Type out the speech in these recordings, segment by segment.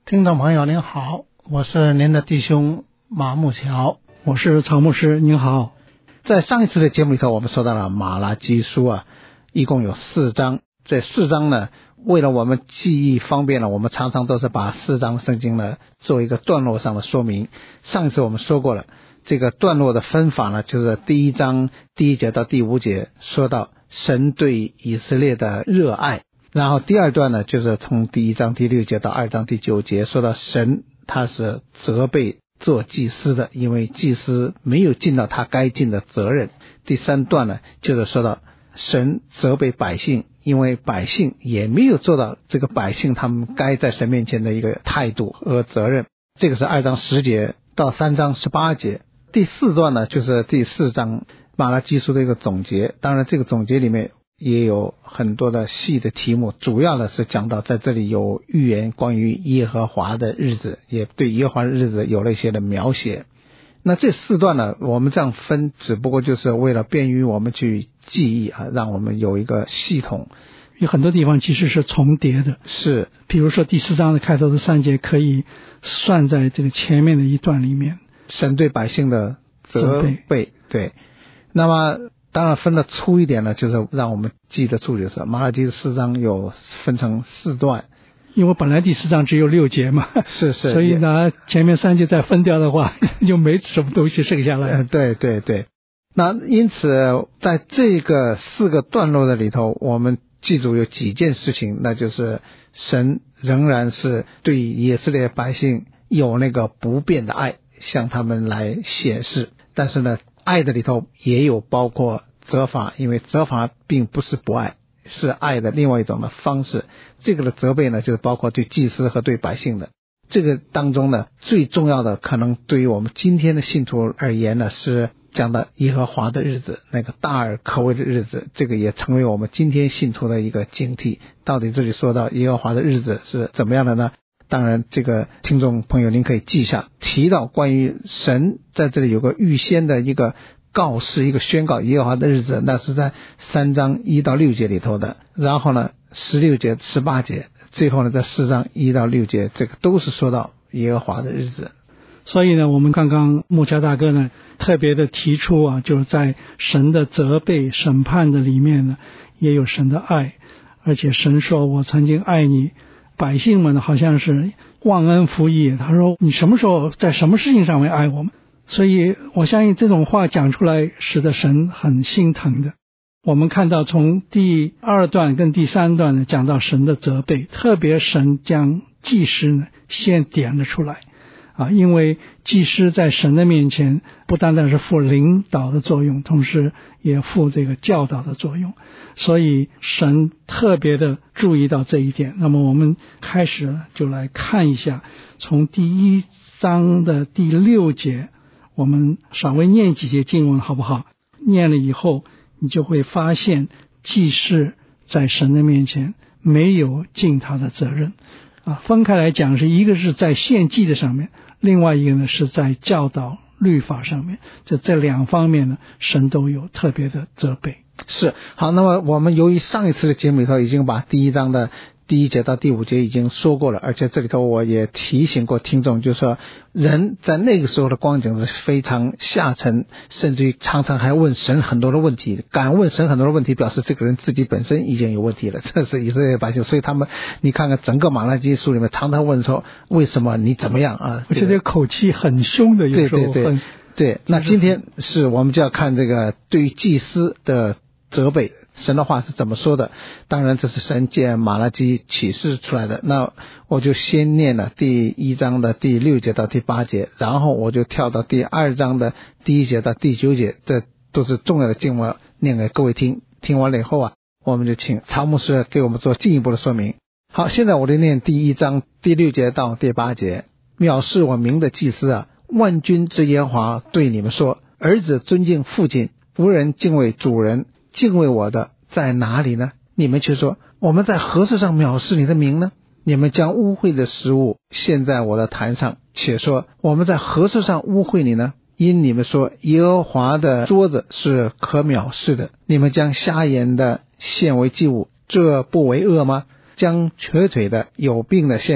听众朋友您好，我是您的弟兄马木桥。 我是曹牧师，您好。 在上一次的节目里头，我们说到了马拉基书啊，一共有4章。这4章呢，为了我们记忆方便呢，我们常常都是把4章圣经呢做一个段落上的说明。上一次我们说过了，这个段落的分法呢，就是第1章第1节到第5节说到神对以色列的热爱，然后第2段呢，就是从第1章第6节到2章第9节说到神他是责备做祭司的，因为祭司没有尽到他该尽的责任。第3段呢，就是说到神责备百姓，因为百姓也没有做到这个百姓他们该在神面前的一个态度和责任。这个是2章10节到3章18节。第4段呢，就是第4章马拉基书的一个总结。当然这个总结里面也有很多的细的题目，主要的是讲到在这里有预言关于耶和华的日子，也对耶和华的日子有了一些的描写。那这4段呢，我们这样分只不过就是为了便于我们去记忆啊，让我们有一个系统。 有很多地方其实是重叠的， 是， 比如说第4章的开头的3节可以算在这个前面的一段里面， 神对百姓的责备。对，那么当然分得粗一点呢，就是让我们记得住，就是马拉基4章有分成4段， 因为本来第4章只有6节嘛， 是， 所以呢前面3节再分掉的话就没什么东西剩下来。 对。那因此在这个4个段落的里头，我们记住有几件事情，那就是神仍然是对以色列百姓有那个不变的爱，向他们来显示。但是呢，爱的里头也有包括责罚，因为责罚并不是不爱，是爱的另外一种的方式。这个的责备呢，就是包括对祭司和对百姓的。这个当中呢，最重要的可能对于我们今天的信徒而言呢，是讲的耶和华的日子，那个大而可畏的日子。这个也成为我们今天信徒的一个警惕。到底这里说到耶和华的日子是怎么样的呢？当然这个听众朋友您可以记下，提到关于神在这里有个预先的一个告示，一个宣告耶和华的日子，那是在3章1到6节里头的。然后呢16节18节，最后呢在4章1到6节，这个都是说到耶和华的日子。 所以呢，我们刚刚木桥大哥呢特别的提出啊，就是在神的责备审判的里面呢，也有神的爱，而且神说我曾经爱你。百姓们呢好像是忘恩负义，他说你什么时候在什么事情上面爱我们？所以我相信这种话讲出来使得神很心疼的。我们看到从第2段跟第3段呢讲到神的责备，特别神将祭司呢先点了出来啊，因为祭司在神的面前不单单是负领导的作用，同时也负这个教导的作用，所以神特别的注意到这一点。那么我们开始就来看一下，从第1章的第6节，我们稍微念几节经文好不好？念了以后你就会发现祭司在神的面前没有尽他的责任啊。分开来讲，是一个是在献祭的上面，另外一个呢是在教导律法上面，这2方面呢神都有特别的责备。 是，好，那么我们由于上一次的节目里头已经把第1章的第1节到第5节已经说过了，而且这里头我也提醒过听众，就是说人在那个时候的光景是非常下沉，甚至于常常还问神很多的问题，敢问神很多的问题，表示这个人自己本身已经有问题了。这是以色列百姓，所以他们你看看整个马拉基书里面常常问说为什么你怎么样啊？ 我觉得口气很凶的，有时候对。那今天是我们就要看这个对于祭司的责备，神的话是怎么说的。当然这是神借马拉基启示出来的。那我就先念了第1章的第6节到第8节，然后我就跳到第2章的第1节到第9节，这都是重要的经文，念给各位听。听完了以后啊，我们就请曹牧师给我们做进一步的说明。好，现在我就念第1章第6节到第8节。藐视我名的祭司啊，万军之耶和华对你们说，儿子尊敬父亲，仆人敬畏主人，敬畏我的在哪里呢？你们却说我们在何事上藐视你的名呢？你们将污秽的食物献在我的坛上，且说我们在何事上污秽你呢？因你们说耶和华的桌子是可藐视的，你们将瞎眼的献为祭物，这不为恶吗？将瘸腿的有病的献上，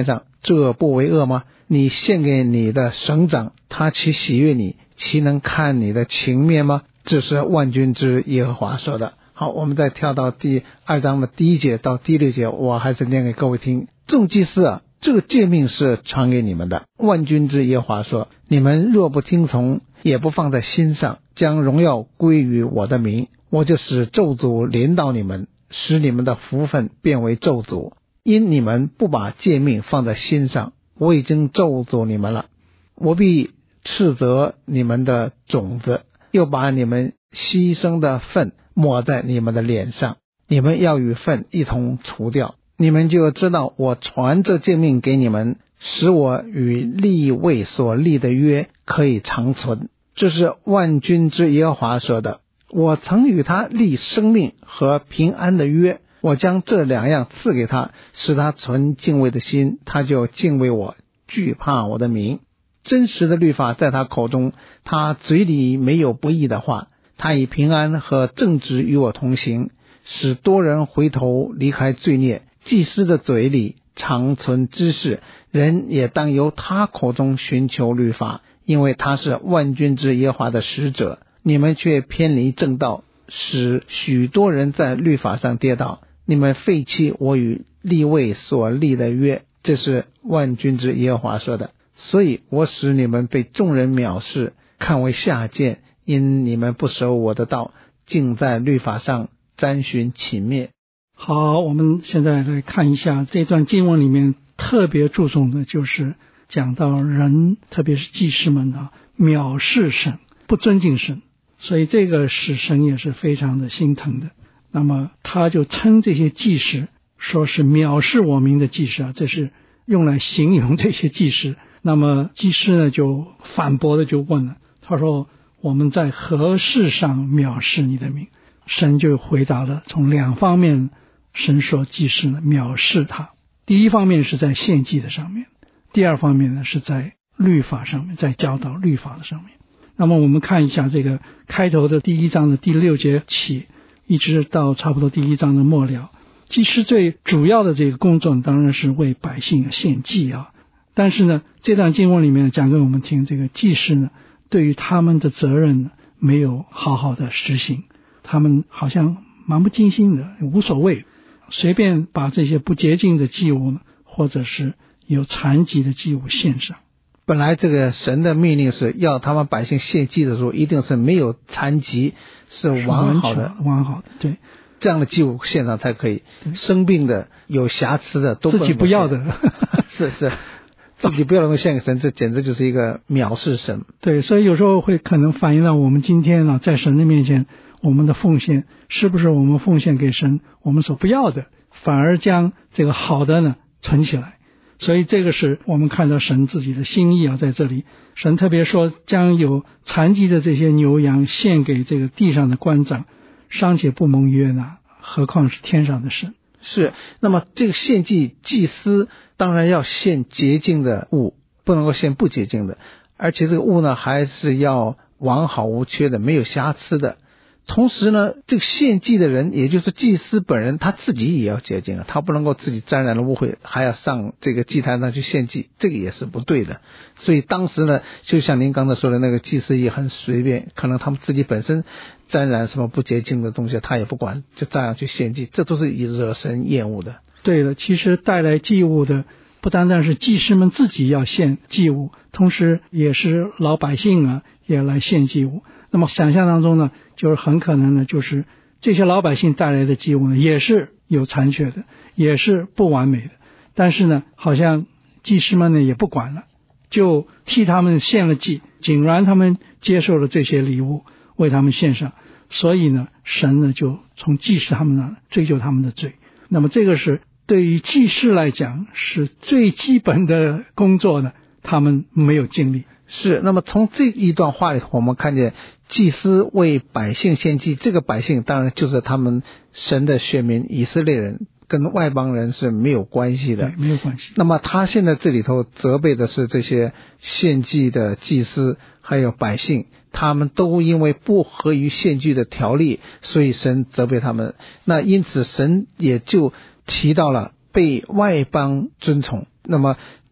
这不为恶吗？你献给你的省长，他岂喜悦你？岂能看你的情面吗？这是万军之耶和华说的。好，我们再跳到第2章的第1节到第6节，我还是念给各位听。众祭司啊，这个诫命是传给你们的。万军之耶和华说，你们若不听从，也不放在心上，将荣耀归于我的名，我就使咒诅临到你们，使你们的福分变为咒诅。因你们不把诫命放在心上，我已经咒诅你们了。我必斥责你们的种子，又把你们牺牲的粪抹在你们的脸上，你们要与粪一同除掉。你们就知道我传这诫命给你们，使我与利未所立的约可以长存。这是万军之耶和华说的。我曾与他立生命和平安的约，我将这2样赐给他，使他存敬畏的心，他就敬畏我，惧怕我的名。真实的律法在他口中，他嘴里没有不义的话。他以平安和正直与我同行，使多人回头离开罪孽。祭司的嘴里常存知识，人也当由他口中寻求律法，因为他是万军之耶和华的使者。你们却偏离正道，使许多人在律法上跌倒。你们废弃我与利未所立的约，这是万军之耶和华说的。所以我使你们被众人藐视，看为下贱，因你们不守我的道，竟在律法上沾寻起灭。 好，我们现在来看一下这段经文里面特别注重的就是讲到人，特别是祭司们啊，藐视神，不尊敬神，所以这个使神也是非常的心疼的。那么他就称这些祭司说是藐视我名的祭司啊，这是用来形容这些祭司。那么祭司呢就反驳的就问了，他说我们在何事上藐视你的名？神就回答了，从2方面神说祭司呢藐视他。第一方面是在献祭的上面，第2方面呢是在律法上面，在教导律法的上面。那么我们看一下这个开头的第1章的第6节起，一直到差不多第1章的末了。祭司最主要的这个工作当然是为百姓献祭啊，但是呢这段经文里面讲给我们听，这个祭司呢对于他们的责任呢没有好好的实行，他们好像蛮不经心的，无所谓，随便把这些不洁净的祭物呢，或者是有残疾的祭物献上。 本来这个神的命令是要他们百姓献祭的时候，一定是没有残疾，是完好的， 完好的，对， 这样的祭物献上才可以。生病的、有瑕疵的都自己不要的， 是自己不要能够献给神，这简直就是一个藐视神。 对，所以有时候会可能反映到我们今天在神的面前，我们的奉献是不是我们奉献给神我们所不要的，反而将这个好的呢存起来。所以这个是我们看到神自己的心意在这里。神特别说将有残疾的这些牛羊献给这个地上的官长，尚且不蒙悦纳，何况是天上的神。 是，那么这个献祭祭司当然要献洁净的物，不能够献不洁净的，而且这个物呢还是要完好无缺的，没有瑕疵的。同时呢，这个献祭的人，也就是祭司本人，他自己也要洁净啊，他不能够自己沾染了污秽还要上这个祭坛上去献祭，这个也是不对的。所以当时呢，就像您刚才说的那个祭司也很随便，可能他们自己本身沾染什么不洁净的东西他也不管，就这样去献祭，这都是惹神厌恶的。 对了，其实带来祭物的不单单是祭司们自己要献祭物，同时也是老百姓也来献祭物。那么想象当中呢，就是很可能呢，就是这些老百姓带来的祭物呢，也是有残缺的，也是不完美的。但是呢，好像祭司们呢也不管了，就替他们献了祭，竟然他们接受了这些礼物，为他们献上。所以呢，神呢就从祭司他们那追究他们的罪。那么这个是对于祭司来讲是最基本的工作呢，他们没有尽力。 是，那么从这一段话里头，我们看见祭司为百姓献祭，这个百姓当然就是他们神的选民以色列人，跟外邦人是没有关系的， 对，没有关系。 那么他现在这里头责备的是这些献祭的祭司还有百姓，他们都因为不合于献祭的条例，所以神责备他们。那因此神也就提到了被外邦尊崇。那么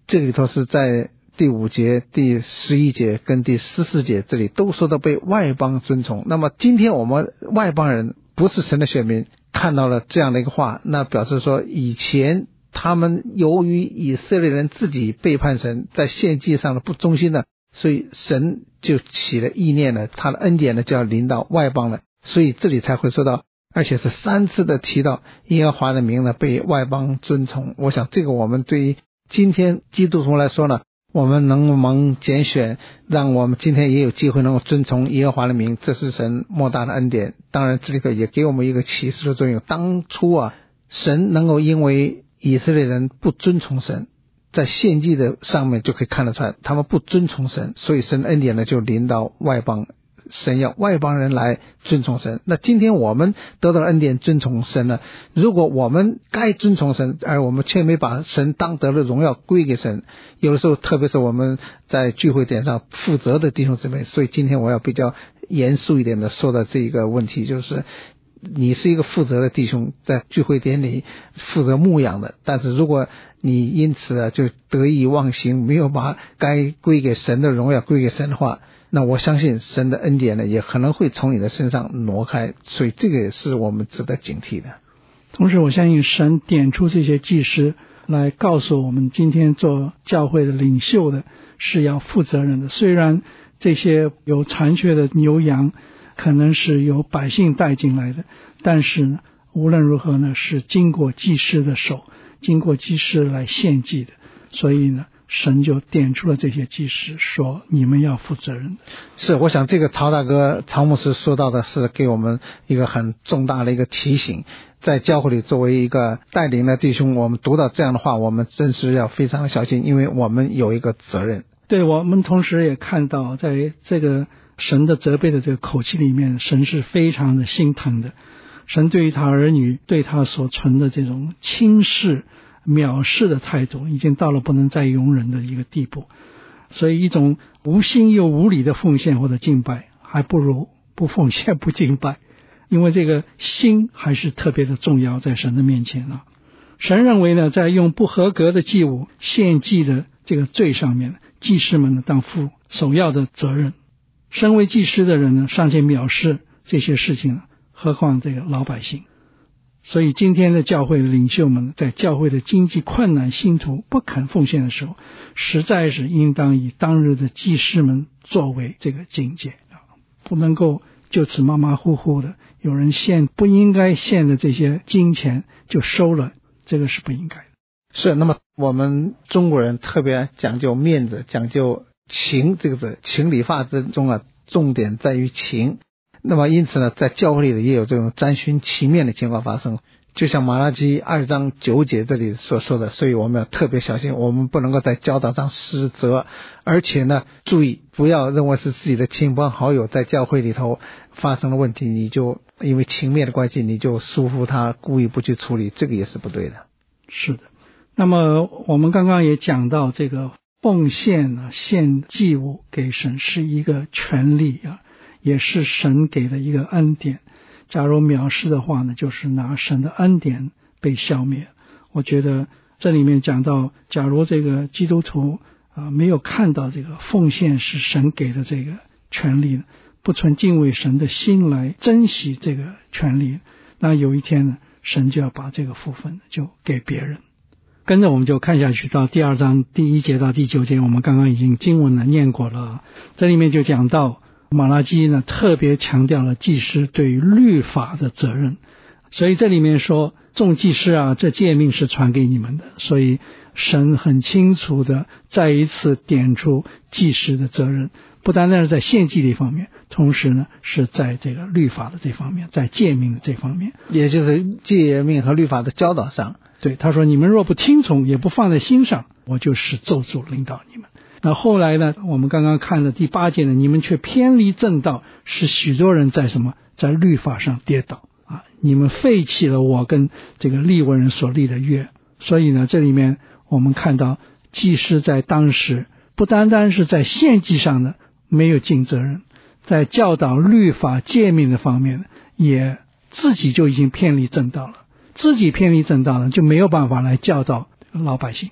这里头是在第5节、第11节跟第14节这里都说到被外邦尊崇。那么今天我们外邦人不是神的选民看到了这样的一个话，那表示说以前他们由于以色列人自己背叛神，在献祭上的不忠心呢，所以神就起了意念了，他的恩典呢就要临到外邦了，所以这里才会说到，而且是3次的提到耶和华的名呢被外邦尊崇。我想这个我们对于今天基督徒来说呢，我们能蒙拣选，让我们今天也有机会能够遵从耶和华的名，这是神莫大的恩典。当然这里头也给我们一个启示的作用，当初神能够因为以色列人不遵从神，在献祭的上面就可以看得出来，他们不遵从神，所以神恩典呢就临到外邦，神要外邦人来遵从神。那今天我们得到了恩典遵从神呢，如果我们该遵从神，而我们却没把神当得的荣耀归给神，有的时候特别是我们在聚会点上负责的弟兄姊妹，所以今天我要比较严肃一点的说到这个问题，就是你是一个负责的弟兄，在聚会典里负责牧养的，但是如果你因此就得意忘形，没有把该归给神的荣耀归给神的话，那我相信神的恩典呢也可能会从你的身上挪开，所以这个也是我们值得警惕的。 同时我相信神点出这些祭司来告诉我们，今天做教会的领袖的是要负责任的。虽然这些有残缺的牛羊可能是由百姓带进来的，但是呢，无论如何呢，是经过祭司的手，经过祭司来献祭的，所以呢神就点出了这些祭司，说你们要负责任的。 是，我想这个曹大哥曹牧师说到的是给我们一个很重大的一个提醒，在教会里作为一个带领的弟兄，我们读到这样的话，我们真是要非常的小心，因为我们有一个责任。 对，我们同时也看到在这个神的责备的这个口气里面，神是非常的心疼的。神对于他儿女对他所存的这种轻视藐视的态度，已经到了不能再容忍的一个地步。所以一种无心又无理的奉献或者敬拜，还不如不奉献不敬拜，因为这个心还是特别的重要，在神的面前啊。神认为呢，在用不合格的祭物献祭的这个罪上面，祭司们呢当负首要的责任。身为祭司的人呢，尚且藐视这些事情，何况这个老百姓。所以今天的教会的领袖们，在教会的经济困难、信徒不肯奉献的时候，实在是应当以当日的祭司们作为这个境界，不能够就此马马虎虎的，有人献不应该献的这些金钱就收了，这个是不应该的。 是，那么我们中国人特别讲究面子，讲究情，这个字情理法之中重点在于情。那么因此呢，在教会里也有这种沾熏其面的情况发生，就像马拉基2章9节这里所说的，所以我们要特别小心，我们不能够在教导上失责，而且呢，注意不要认为是自己的亲朋好友在教会里头发生了问题，你就因为情面的关系你就疏忽他，故意不去处理，这个也是不对的。 是的。那么我们刚刚也讲到，这个奉献献祭物给神是一个权利也是神给的一个恩典。假如藐视的话呢，就是拿神的恩典被消灭。我觉得这里面讲到，假如这个基督徒没有看到这个奉献是神给的这个权利，不存敬畏神的心来珍惜这个权利，那有一天呢，神就要把这个福分就给别人。跟着我们就看下去到第2章第1节到第9节，我们刚刚已经经文念过了。这里面就讲到马拉基呢特别强调了祭司对于律法的责任，所以这里面说众祭司这诫命是传给你们的，所以神很清楚的再一次点出祭司的责任，不单单是在献祭的方面，同时呢是在这个律法的这方面，在诫命的这方面， 也就是诫命和律法的教导上。 对，他说你们若不听从也不放在心上，我就使咒诅领导你们。那后来呢，我们刚刚看的第8节呢，你们却偏离正道，使许多人在什么，在律法上跌倒你们废弃了我跟这个利未人所立的约。所以呢，这里面我们看到祭司在当时不单单是在献祭上呢没有尽责任，在教导律法诫命的方面也自己就已经偏离正道了，自己偏离正道呢就没有办法来教导老百姓。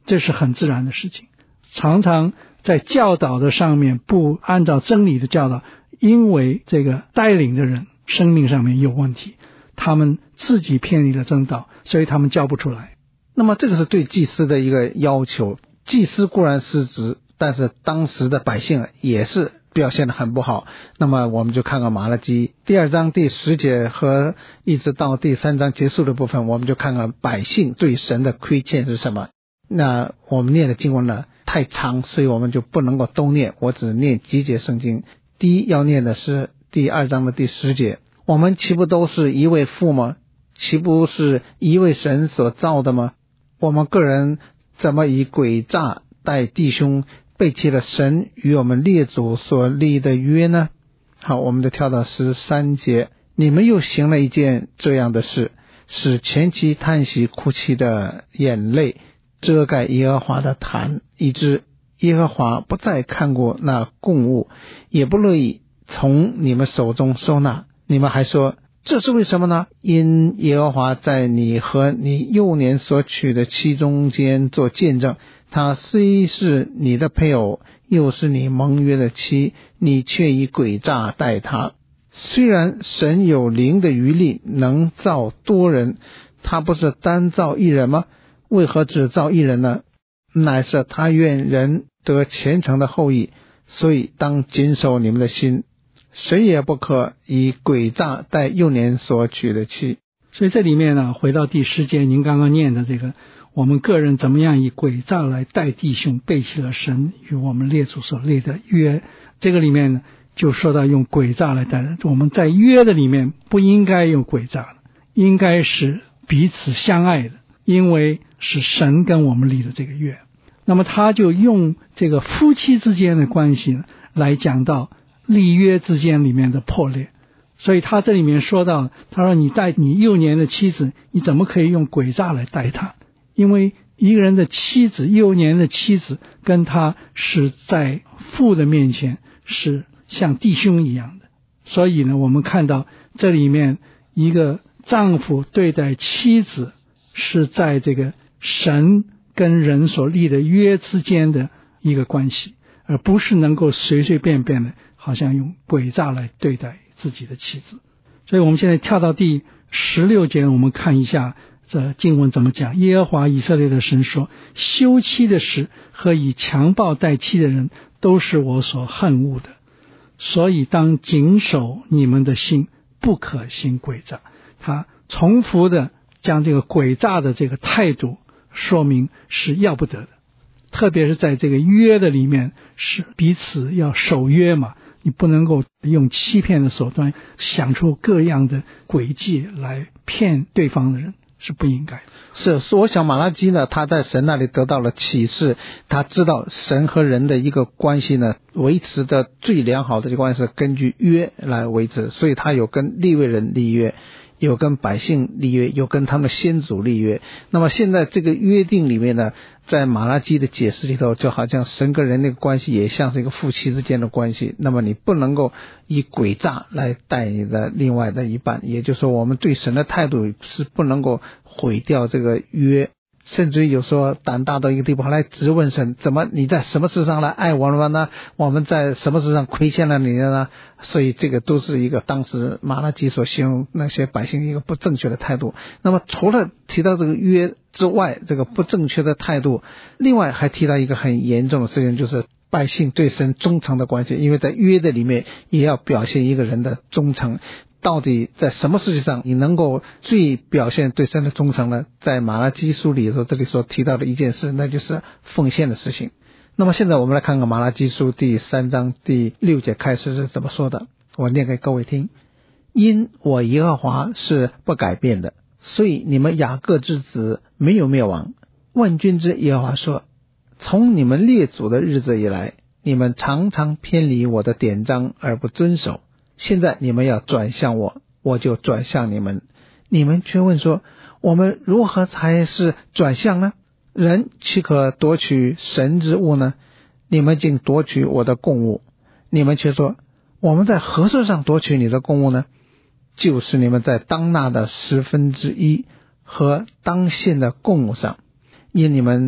这是很自然的事情。常常在教导的上面不按照真理的教导，因为这个带领的人生命上面有问题，他们自己偏离了正道，所以他们教不出来。 那么这个是对祭司的一个要求，祭司固然失职，但是当时的百姓也是表现得很不好。那么我们就看看马拉基第2章第10节和一直到第3章结束的部分，我们就看看百姓对神的亏欠是什么。那我们念的经文呢太长，所以我们就不能够都念，我只念几节圣经。第一要念的是第2章的第10节，我们岂不都是一位父吗？岂不是一位神所造的吗？我们个人怎么以诡诈待弟兄，背弃了神与我们列祖所立的约呢？好，我们就跳到13节，你们又行了一件这样的事，使前期叹息哭泣的眼泪遮盖耶和华的坛，以致耶和华不再看过那供物，也不乐意从你们手中收纳。你们还说这是为什么呢？因耶和华在你和你幼年所娶的妻中间做见证，她虽是你的配偶，又是你盟约的妻，你却以诡诈待她。虽然神有灵的余力，能造多人，他不是单造一人吗？为何只造一人呢？乃是他愿人得虔诚的后裔，所以当谨守你们的心，谁也不可以诡诈待幼年所娶的妻。 所以这里面呢，回到第10节您刚刚念的这个，我们个人怎么样以诡诈来待弟兄，背弃了神与我们列祖所立的约，这个里面呢就说到用诡诈来待人。我们在约的里面不应该用诡诈的，应该是彼此相爱的，因为是神跟我们立的这个约。那么他就用这个夫妻之间的关系来讲到立约之间里面的破裂。所以他这里面说到，他说你待你幼年的妻子，你怎么可以用诡诈来待她？因为一个人的妻子，幼年的妻子跟他是在父的面前是像弟兄一样的。所以呢，我们看到这里面一个丈夫对待妻子是在这个神跟人所立的约之间的一个关系，而不是能够随随便便的好像用诡诈来对待自己的妻子。所以我们现在跳到第16节，我们看一下这经文怎么讲。耶和华以色列的神说，休妻的事和以强暴待妻的人都是我所恨恶的，所以当谨守你们的心，不可行诡诈。他重复的将这个诡诈的这个态度说明是要不得的，特别是在这个约的里面是彼此要守约嘛，你不能够用欺骗的手段想出各样的诡计来骗对方的人，是不应该的。 是，我想马拉基呢，他在神那里得到了启示，他知道神和人的一个关系呢，维持的最良好的这个关系是根据约来维持，所以他有跟利未人立约，有跟百姓立约，有跟他们先祖立约。那么现在这个约定里面呢，在马拉基的解释里头，就好像神跟人那个关系也像是一个夫妻之间的关系，那么你不能够以诡诈来待你的另外的一半，也就是说我们对神的态度是不能够毁掉这个约，甚至于有时候胆大到一个地步还来质问神，怎么你在什么事上来爱我了呢？我们在什么事上亏欠了你呢？所以这个都是一个当时马拉基所形容那些百姓一个不正确的态度。那么除了提到这个约之外，这个不正确的态度，另外还提到一个很严重的事情，就是百姓对神忠诚的关系，因为在约的里面也要表现一个人的忠诚。到底在什么事情上你能够最表现对神的忠诚呢？在马拉基书里头这里所提到的一件事，那就是奉献的事情。那么现在我们来看看马拉基书第3章第6节开始是怎么说的，我念给各位听。因我耶和华是不改变的，所以你们雅各之子没有灭亡。万军之耶和华说，从你们列祖的日子以来，你们常常偏离我的典章而不遵守，现在你们要转向我，我就转向你们。你们却问说，我们如何才是转向呢？人岂可夺取神之物呢？你们竟夺取我的供物。你们却说，我们在何事上夺取你的供物呢？就是你们在当纳的1/10和当献的供物上，因你们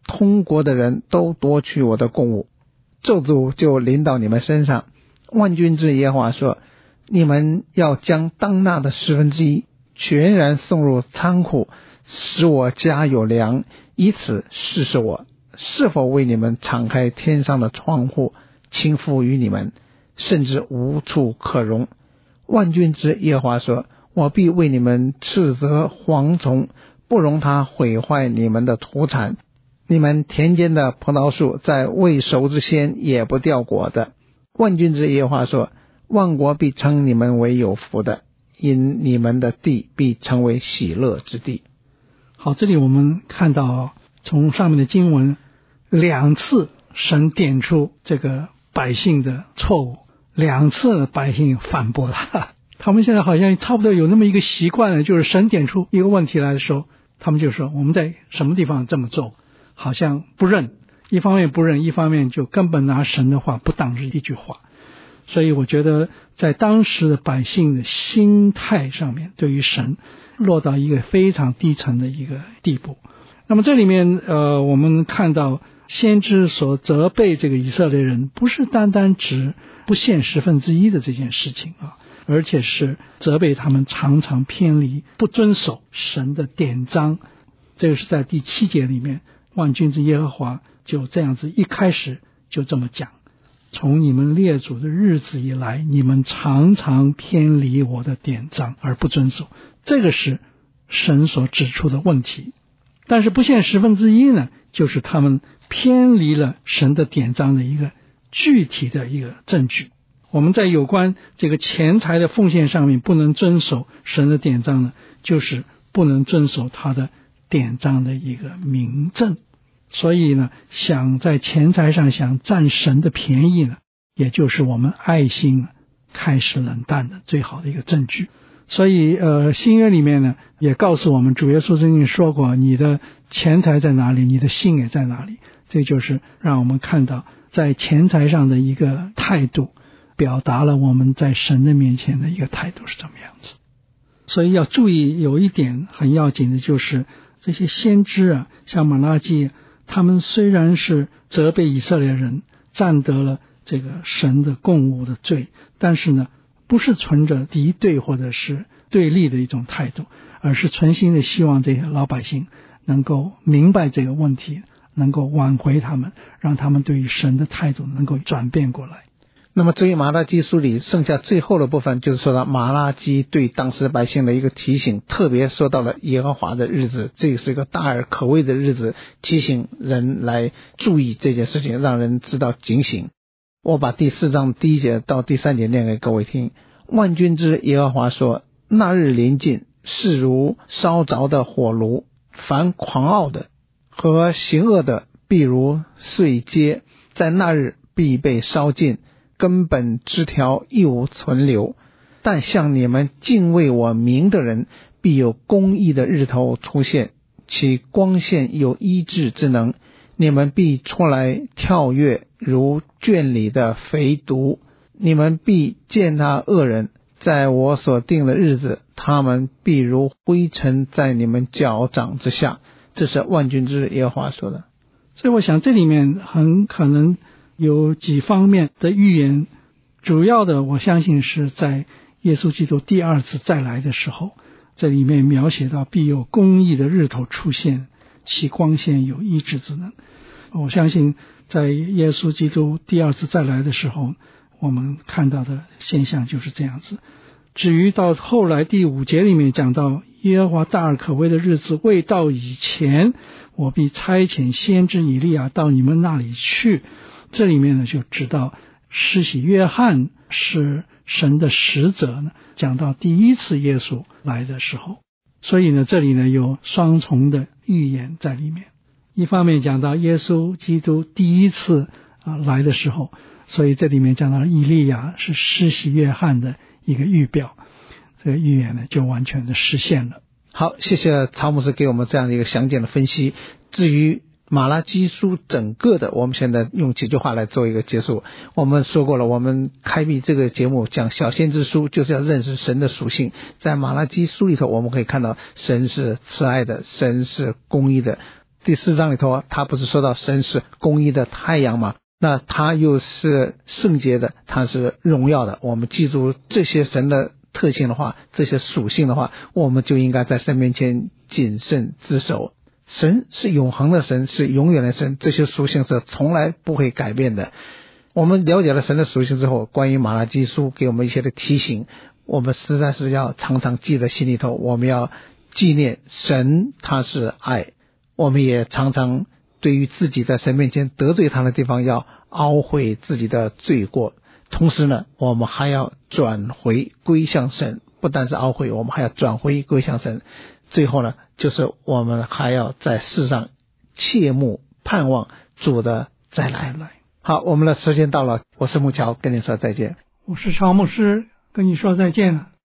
通国的人都夺取我的供物，咒诅就临到你们身上。万军之耶和华说，你们要将当纳的1/10全然送入仓库，使我家有粮，以此试试我是否为你们敞开天上的窗户，倾覆于你们，甚至无处可容。万军之耶和华说，我必为你们斥责蝗虫，不容它毁坏你们的土产，你们田间的葡萄树在未熟之先也不掉果的。万军之耶和华说，万国必称你们为有福的，因你们的地必成为喜乐之地。 好，这里我们看到从上面的经文2次神点出这个百姓的错误，2次百姓反驳他。他们现在好像差不多有那么一个习惯了，就是神点出一个问题来的时候，他们就说我们在什么地方这么做，好像不认，一方面不认，一方面就根本拿神的话不当是一句话。所以我觉得在当时的百姓的心态上面，对于神落到一个非常低层的一个地步。那么这里面我们看到先知所责备这个以色列人，不是单单指不献1/10的这件事情而且是责备他们常常偏离，不遵守神的典章。这个是在第7节里面，万军之耶和华就这样子一开始就这么讲，从你们列祖的日子以来，你们常常偏离我的典章而不遵守，这个是神所指出的问题。但是不献1/10呢，就是他们偏离了神的典章的一个具体的一个证据。我们在有关这个钱财的奉献上面不能遵守神的典章呢，就是不能遵守他的典章的一个明证。所以呢，想在钱财上想占神的便宜呢，也就是我们爱心开始冷淡的最好的一个证据。所以新约里面呢也告诉我们，主耶稣曾经说过，你的钱财在哪里，你的心也在哪里。这就是让我们看到在钱财上的一个态度，表达了我们在神的面前的一个态度是怎么样子。所以要注意，有一点很要紧的，就是这些先知像马拉基，他们虽然是责备以色列人占得了这个神的供物的罪，但是呢不是存着敌对或者是对立的一种态度，而是存心的希望这些老百姓能够明白这个问题，能够挽回他们，让他们对于神的态度能够转变过来。 那么至于马拉基书里剩下最后的部分，就是说到马拉基对当时百姓的一个提醒，特别说到了耶和华的日子，这是一个大而可畏的日子，提醒人来注意这件事情，让人知道警醒。我把第4章第1节到第3节念给各位听。万军之耶和华说，那日临近，是如烧着的火炉，凡狂傲的和行恶的必如碎秸，在那日必被烧尽，根本枝条一无存留。但像你们敬畏我名的人，必有公义的日头出现，其光线有医治之能，你们必出来跳跃，如圈里的肥犊。你们必见那恶人，在我所定的日子，他们必如灰尘在你们脚掌之下。这是万军之耶和华说的。 所以我想这里面很可能有几方面的预言，主要的我相信是在耶稣基督第2次再来的时候，这里面描写到必有公义的日头出现，其光线有医治之能。我相信在耶稣基督第2次再来的时候，我们看到的现象就是这样子。至于到后来第5节里面讲到耶和华大而可畏的日子未到以前，我必差遣先知以利亚到你们那里去，这里面呢就知道施洗约翰是神的使者呢，讲到第1次耶稣来的时候。所以呢这里呢有双重的预言在里面，一方面讲到耶稣基督第1次来的时候，所以这里面讲到以利亚是施洗约翰的一个预表，这个预言呢就完全的实现了。 好，谢谢曹牧师给我们这样的一个详尽的分析。至于马拉基书整个的，我们现在用几句话来做一个结束。我们说过了，我们开辟这个节目讲小先知书，就是要认识神的属性。在马拉基书里头，我们可以看到神是慈爱的，神是公义的， 第4章里头，他不是说到神是公义的太阳吗？那他又是圣洁的，他是荣耀的。我们记住这些神的特性的话，这些属性的话，我们就应该在神面前谨慎自守。神是永恒的神，是永远的神，这些属性是从来不会改变的。我们了解了神的属性之后，关于马拉基书给我们一些的提醒，我们实在是要常常记在心里头。我们要纪念神他是爱，我们也常常对于自己在神面前得罪他的地方要懊悔自己的罪过，同时呢，我们还要转回归向神，不但是懊悔，我们还要转回归向神。最后呢，就是我们还要在世上切慕盼望主的再来。好，我们的时间到了，我是木桥，跟你说再见。 我是曹牧师，跟你说再见了。